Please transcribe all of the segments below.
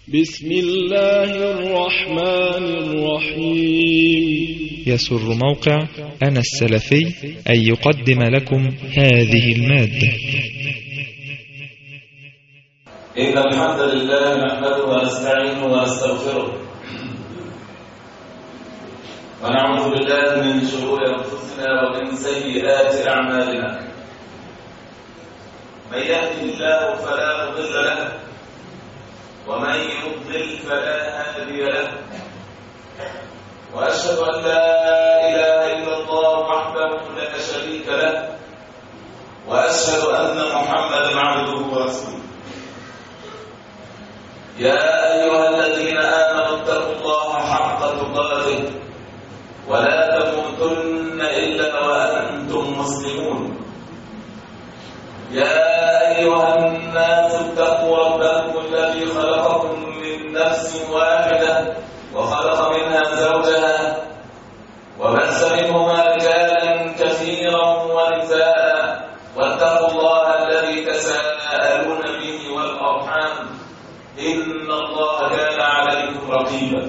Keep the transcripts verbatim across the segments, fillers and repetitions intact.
بسم الله الرحمن الرحيم. يسر موقع أنا السلفي أن يقدم لكم هذه المادة. إن الحمد لله نحمده ونستعينه ونستغفره ونعوذ بالله من شرور أنفسنا ومن سيئات أعمالنا. من يهده الله فلا مضل له ومن يضلل فلا هادي له، وأشهد أن لا إله إلا الله وحده لا شريك له، وأشهد أن محمدا عبده ورسوله. يا أيها الذين آمنوا اتقوا الله حق تقاته ولا تموتن إلا وأنتم مسلمون. يا أيها الناس اتقوا ربكم الذي خلقكم من نفس واحدة وخلق منها زوجها وبث منهما رجالا كثيرا ونساء، واتقوا الله الذي تساءلون به والأرحام إن الله كان عليكم رقيبا.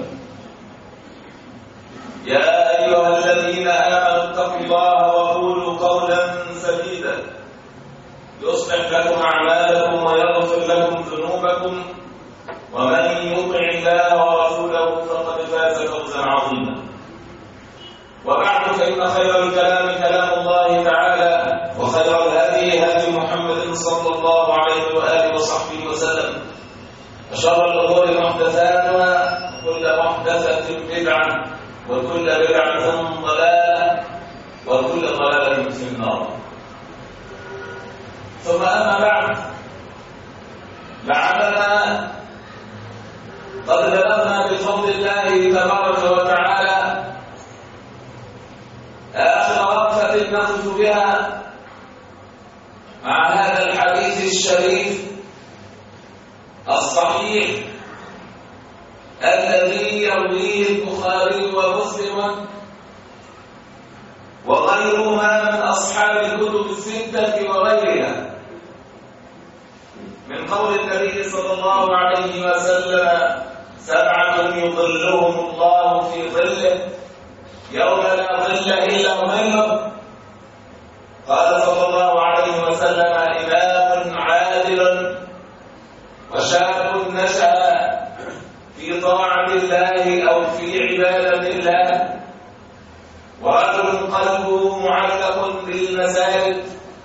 يا أيها الذين آمنوا اتقوا الله وقولوا قولا سديدا يصلح لكم أعمالكم ويغفر لكم ذنوبكم، ومن يطع الله ورسوله فقد فاز فوزا عظيما. وبعد، فإن خير الكلام كلام الله تعالى، وخير الهدي هدي محمد صلى الله عليه وآله وصحبه وسلم، وشر الأمور محدثاتها، وكل محدثة بدعة، وكل بدعة ضلالة، وكل ضلالة في النار. ثم أما بعد، لعلنا قد بلغنا بفضل الله تبارك وتعالى آخر وقفة نقف بها مع هذا الحديث الشريف الصحيح الذي يرويه البخاري ومسلم وغيرهما من أصحاب الكتب الستة وغيرها، من قول النبي صلى الله عليه وسلم: سبعة يظلهم الله في ظله يوم لا ظل إلا ظله. قال صلى الله عليه وسلم: إمام عادل، وشاب نشأ في طاعة الله أو في عبادة الله، ورجل قلبه معلق بالمساجد،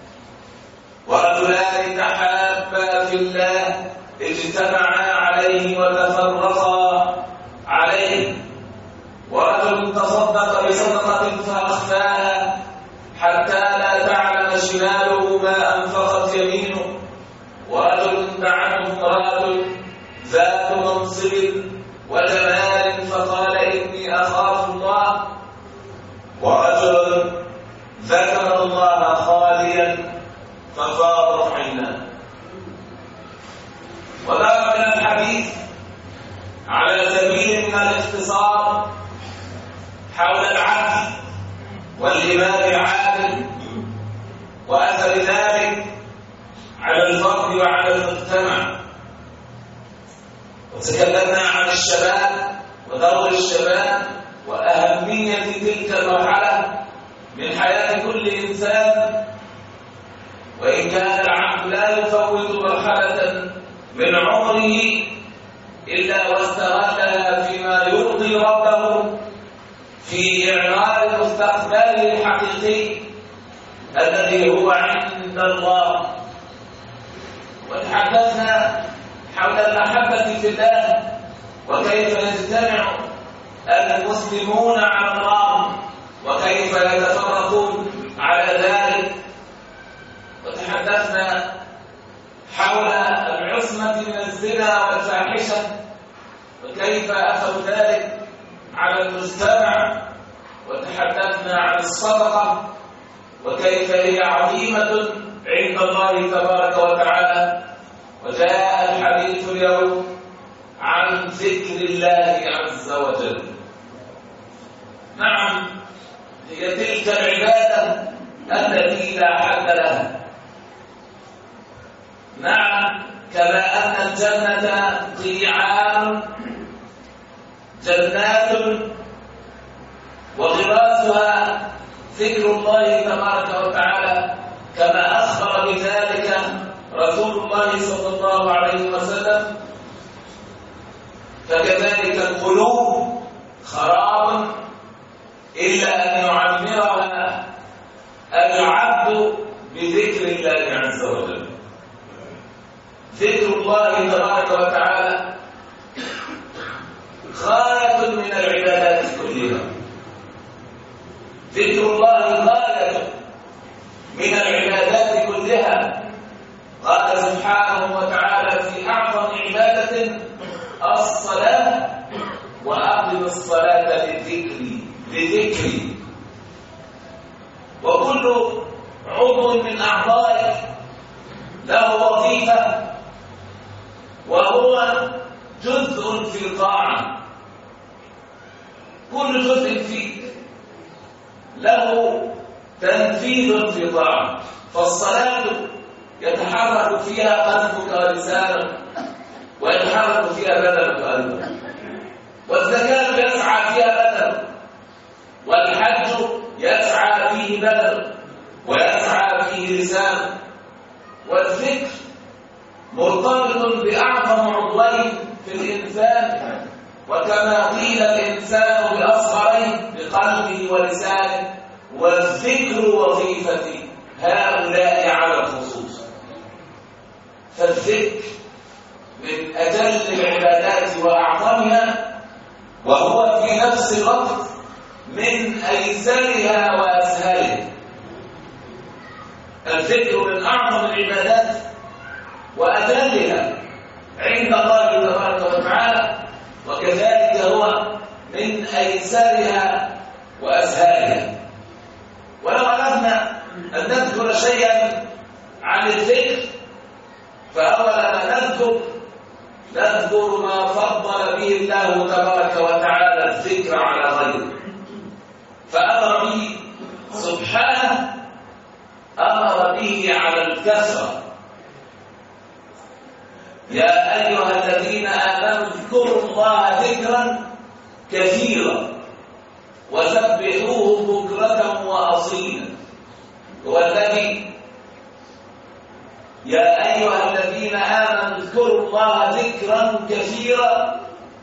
ورجلان تحابا في الله اجتمعا عليه وتفرقا عليه، ورجل تصدق بصدقة فأخفاها حتى لا تعلم شماله ما أنفقت يمينه، ورجل دعته امرأة ذات منصب وجمال فقال: إني أخاف الله، ورجل ذكر الله خاليا ففاضت عيناه. وذكر من الحديث على سبيل من الاختصار حول العدل والإمام العادل وأثر ذلك على الفرد وعلى المجتمع. وتكلمنا عن الشباب ودور الشباب وأهمية تلك المرحلة من حياة كل إنسان، وإن كان العبد لا يفوت مرحلة من عمره إلا واستغلها فيما يرضي ربه في إعمار مستقبله الحقيقي الذي هو عند الله. وتحدثنا حول المحبة في الله وكيف يجتمع المسلمون على الله وكيف يتفرقون على ذلك. وتحدثنا حول العصمة من الزنا والفاحشة وكيف أثر ذلك على المجتمع. وتحدثنا عن الصدقة وكيف هي عظيمة عند الله تبارك وتعالى. وجاء الحديث اليوم عن ذكر الله عز وجل. نعم، هي تلك العبادة التي لا حد لها. نعم، كما أن الجنة قيعان جنات وغراسها ذكر الله تبارك وتعالى، كما أخبر بذلك رسول الله صلى الله عليه وسلم. فكذلك القلوب خراب إلا أن يعمرها العبد بذكر الله عز وجل. ذكر الله تبارك وتعالى غاية من العبادات كلها. ذكر الله غاية من العبادات كلها. قال سبحانه وتعالى في أعظم عبادة الصلاة: وأقم الصلاة لذكري لذكري وكل عضو من أعضائك له وظيفة، وهو جزء في الطاعة. كل جزء فيك له تنفيذ في طاعة. فالصلاة يتحرك فيها قلبك ولسانك، ويتحرك فيها بدنك وقلبك. والزكاة يسعى فيها بدنك، والحج يسعى فيه بدنك ويسعى فيه لسانك. والذكر مرتبط بأعظم عضوين في الإنسان، وكما قيل الإنسان بأصغرين بقلبه ولسانه، والذكر وظيفة هؤلاء على الخصوص. فالذكر من أجل العبادات وأعظمها، وهو في نفس الوقت من أيسرها وأسهلها. الذكر من أعظم العبادات وأجلها عند الله تبارك وتعالى، وكذلك هو من أيسرها وأسهلها. ولو أردنا أن نذكر شيئا عن الذكر، فأولا نذكر نذكر ما فضل به الله تبارك وتعالى الذكر على غيره. فأمر به سبحانه، أمر به على الكثرة. يا أيها الذين آمنوا اذكروا الله ذكرا كثيرا وسبحوه بكرة وأصيلا. هو الذي يا أيها الذين آمنوا اذكروا الله ذكرا كثيرا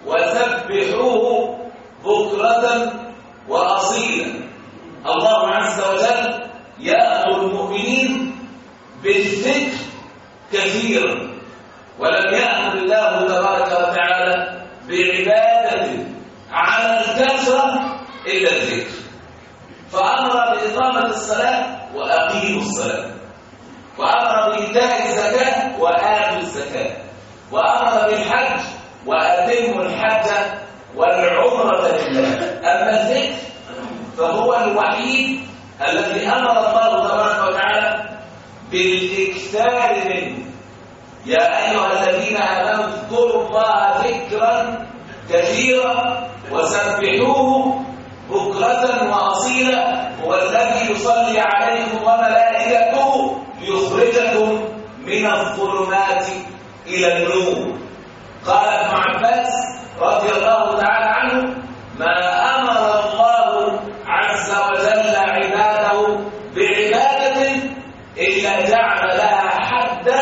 وسبحوه بكرة وأصيلا. الله عز وجل يأمر المؤمنين بالذكر كثيرا، ولم يأمر الله تبارك وتعالى بعبادة على الكثرة إلا الذكر. فأمر بإقامة الصلاة وأقيموا الصلاة، وأمر بإيتاء الزكاة وآتوا الزكاة، وأمر بالحج وأتموا الحج والعمرة لله. أما الذكر فهو الوحيد الذي أمر الله تبارك وتعالى بالإكثار منه. يا أيها الذين آمنوا اذكروا الله ذكرا كثيرا وسبحوه بكرة وأصيلا. هو الذي يصلي عليكم وملائكته ليخرجكم من الظلمات إلى النور. قال ابن عباس رضي الله تعالى عنه: ما أمر الله عز وجل عباده بعبادة إلا جعل لها حدا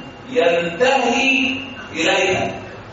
ينتهي إليها،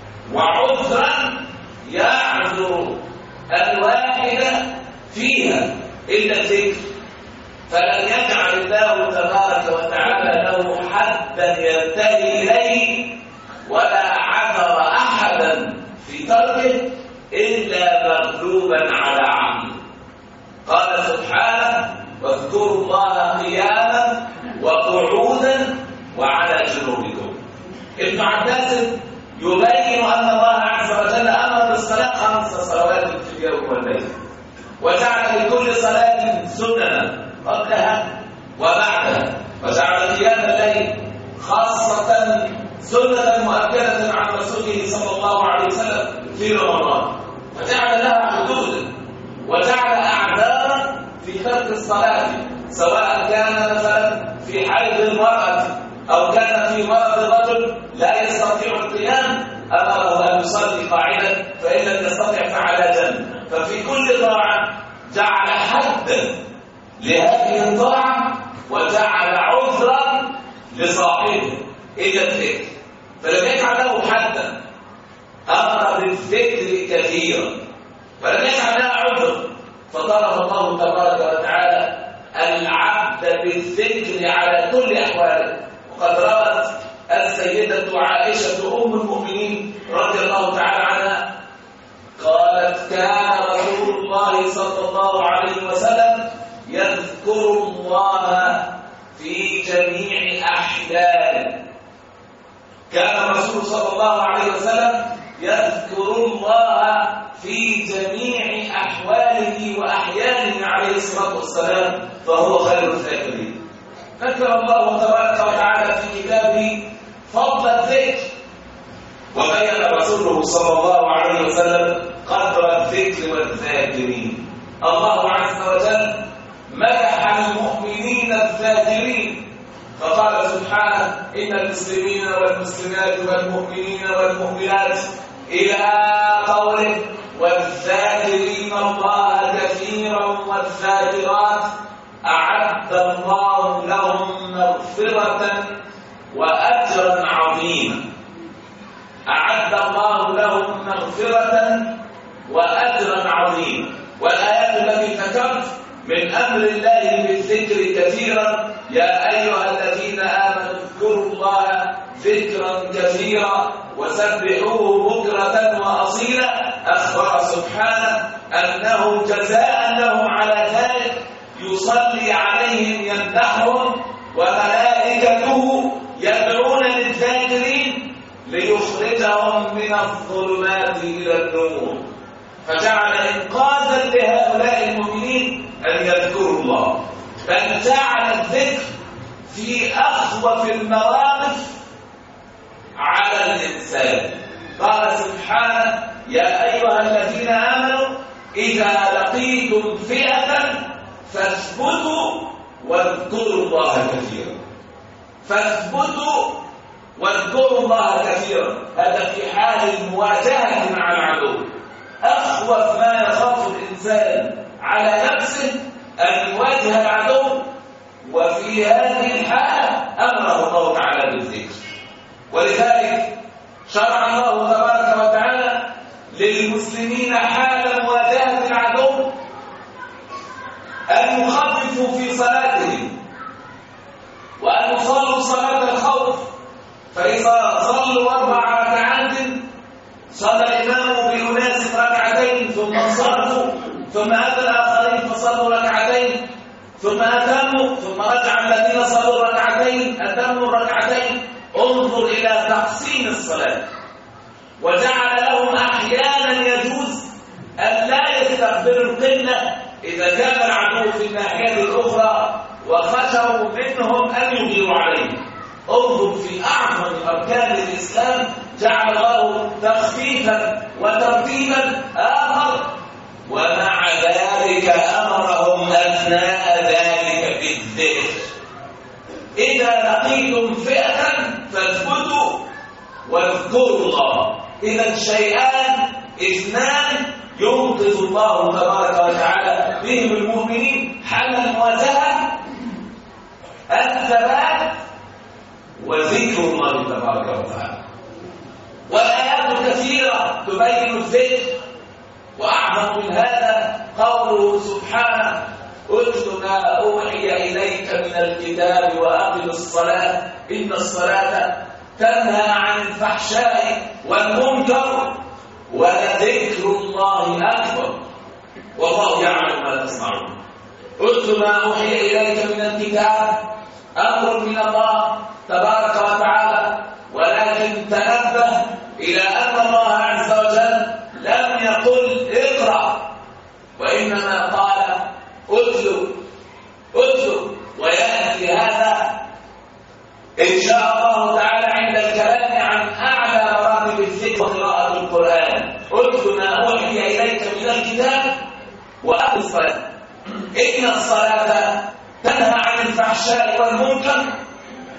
وعذرا يعذر الواحد فيها إلا الذكر. فلم يجعل الله تبارك وتعالى له حدا ينتهي إليه، ولا عذر أحدا في تركه إلا مغلوبا على عقله. قال سبحانه: واذكروا الله قياما وقعودا وعلى جنوبكم. ابن عباس يبين أن الله عز وجل أمر بالصلاة خمس صلوات في اليوم والليل، وجعل لكل صلاة سننا قبلها وبعدها، وجعل قيام الليل خاصة سنة مؤكدة عن رسوله صلى الله عليه وسلم في رمضان، وجعل لها حدودا، وجعل أعذارا في ترك الصلاة، سواء كان مثلا في حيض المرأة أو كان في مرض رجل لا يستطيع القيام أمره أن يصلي قاعدا، فإن لم يستطع فعلى جنب. ففي كل طاعة جعل حدا لهذه الطاعة وجعل عذرا لصاحبه إلى الذكر، فلم يجعل له حدا، أمر بالذكر كثيرا فلم يجعل لها عذر، فطلب الله تبارك وتعالى العبد بالذكر على كل أحواله. وقد روت السيدة عائشة أم المؤمنين رضي الله تعالى عنها قالت: كان رسول الله صلى الله عليه وسلم يذكر الله في جميع أحيانه. كان الرسول صلى الله عليه وسلم يذكر الله في جميع أحواله وأحيانه عليه الصلاة والسلام، فهو خير الذاكرين. ذكر الله تبارك وتعالى في كتابه فضل الذكر، وبين رسوله صلى الله عليه وسلم قدر الذكر والذاكرين. الله عز وجل مدح المؤمنين الذاكرين فقال سبحانه: إن المسلمين والمسلمات والمؤمنين والمؤمنات، إلى قوله: والذاكرين الله كثيرا والذاكرات أعد الله لهم مغفرة وأجرا عظيما. أعد الله لهم مغفرة وأجرا عظيما. والآيات التي ذكرت من أمر الله بالذكر كثيرا: يا أيها الذين آمنوا اذكروا الله ذكرا كثيرا وسبحوه بكرة وأصيلا. أخبر سبحانه أنه جزاء لهم على ذلك يصلي عليهم يمدحهم وملائكته يدعون للذاكرين ليخرجهم من الظلمات إلى النور. فجعل إنقاذا لهؤلاء المؤمنين أن يذكروا الله، بل جعل الذكر في أخوف المواقف على الإنسان. قال سبحانه: يا أيها الذين آمنوا إذا لقيتم فئة فاثبتوا واذكروا الله كثيرا. فاثبتوا واذكروا الله كثيرا، هذا في حال المواجهة مع العدو. أخوف ما يخاف الإنسان على نفسه أن يواجه العدو، وفي هذه الحالة أمره الله تعالى بالذكر. ولذلك شرع الله تبارك وتعالى للمسلمين حال مواجهة العدو أن يخففوا في صلاتهم وأن يصلوا صلاة الخوف. فإذا صلوا أربع ركعات صلى الإمام بأناس ركعتين ثم انصرفوا، ثم أتى الآخرين فصلوا ركعتين ثم أتموا، ثم رجع الذين صلوا ركعتين أتموا الركعتين. انظر إلى تقسيم الصلاة، وجعل لهم أحيانا يجوز أن لا يستقبلوا القبلة إذا كان العدو في الناحية الأخرى وخشوا منهم أن يغيروا عليهم. انظر في أعظم أركان الإسلام جعل الله تخفيفا وترتيبا آخر، ومع ذلك أمرهم أثناء ذلك بالذكر. إذا لقيتم فئة فاثبتوا واذكروا الله. إذا شيئان اثنان ينقذ الله تبارك وتعالى بهم المؤمنين حال المواجهة: الثبات وذكر الله تبارك وتعالى. والآيات كثيرة تبين الذكر، وأعظم من هذا قوله سبحانه: اتل ما أوحي إليك من الكتاب وأقم الصلاة إن الصلاة تنهى عن الفحشاء والمنكر ولذكر الله أكبر والله يعلم ما تصنعون. اتل ما أوحي إليك من الكتاب أمر من الله تبارك وتعالى، ولكن تنبه إلى أن الله عز وجل لم يقل اقرأ، وإنما قال اتلو اتلو. ويأتي هذا إن شاء الله تعالى عند الكلام عن أعلى مراتب الذكر وقراءة القرآن. اتل ما أوحي إليك من الكتاب وأقم الصلاة إن الصلاة تنهى عن الفحشاء والمنكر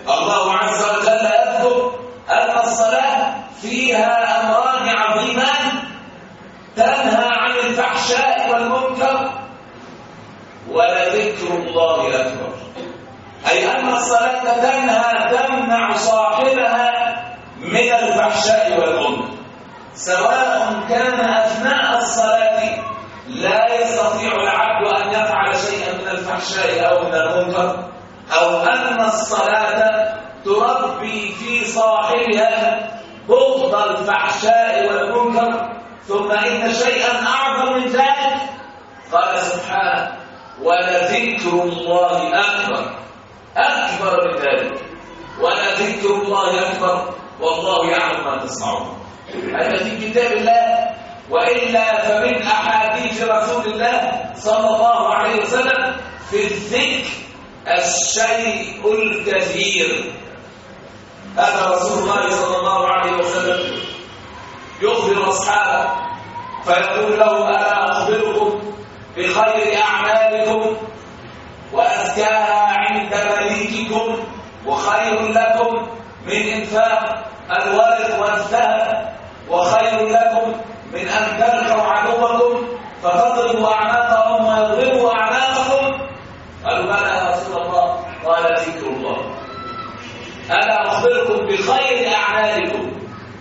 الله عز وجل يذكر أن الصلاة فيها أمران عظيمان تنهى عن الفحشاء والمنكر، ولذكر الله أكبر. أي أن الصلاة تنهى تمنع صاحبها من الفحشاء والمنكر، سواء كان أثناء الصلاة لا يستطيع العبد أن يفعل شيئا من الفحشاء أو من المنكر، أو أن الصلاة تربي في صاحبها بغض الفحشاء والمنكر. ثم إن شيئا أعظم من ذلك، قال سبحانه: ولذكر الله أكبر. أكبر من ذلك، ولذكر الله أكبر والله يعلم ما تصنعون. هذا في كتاب الله، وإلا فمن أحاديث رسول الله صلى الله عليه وسلم في الذكر الشيء الكثير. هذا رسول الله صلى الله عليه وسلم يخبر أصحابه فيقول له: ألا أخبركم بخير أعمالكم وأزكاها عند مليككم وخير لكم من إنفاق الورق والذهب وخير لكم من أن تلقوا عدوكم فتضربوا أعناقهم ويضربوا أعناقكم؟ قالوا: بلى يا رسول الله. قال: ذكر الله. ألا أخبركم بخير أعمالكم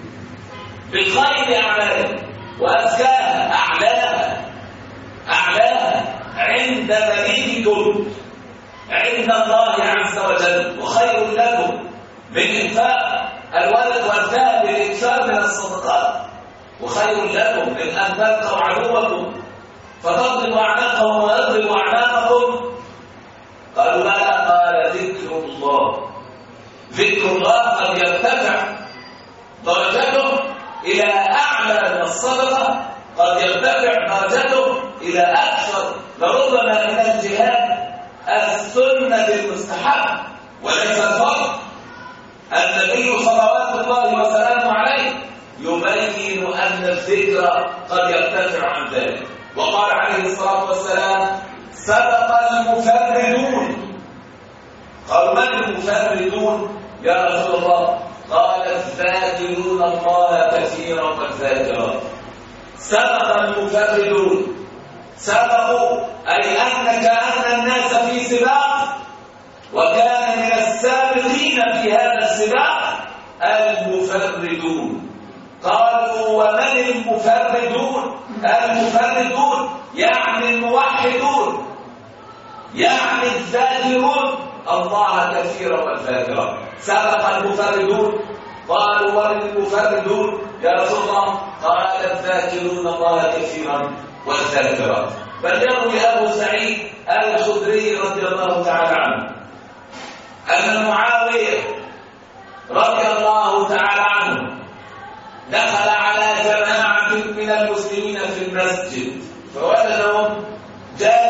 بخير أعمالكم وأزكاها أعلاها أعلاها عند مليككم عند الله عز وجل، وخير لكم من إنفاق الورق والذهب للإكثار من الصدقات، وخير لكم من أن تلقوا عدوكم فتضربوا أعناقهم ويضربوا أعناقكم؟ قالوا: بلى. قال: ذكر الله. ذكر الله قد يرتفع درجته إلى أعلى من الصدقة، قد يرتفع درجته إلى أكثر لربما من الجهاد السنة المستحب وليس الفرض. النبي صلوات الله وسلامه عليه يبين أن الذكر قد يرتفع عن ذلك، وقال عليه الصلاة والسلام: سبق المفردون. قالوا: من المفردون يا رسول الله؟ قال: الذاكرون الله كثيرا والذاكرات. سبق المفردون، سبقوا أي أن كأن الناس في سباق، وكان من السابقين في هذا السباق المفردون. قالوا: ومن المفردون؟ المفردون يعني الموحدون، يعني الذاكرون الله كثيرا والذاكرات. سبق المفردون. قالوا: ومن المفردون يا رسول الله؟ قال: الذاكرون الله كثيرا والذاكرات. بل يروي أبو سعيد الخدري رضي الله تعالى عنه أن معاوية رضي الله تعالى عنه دخل على جماعة من المسلمين في المسجد فوجدهم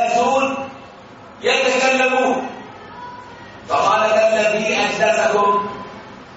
جالسون يتكلمون، فقال: الذي أجلسكم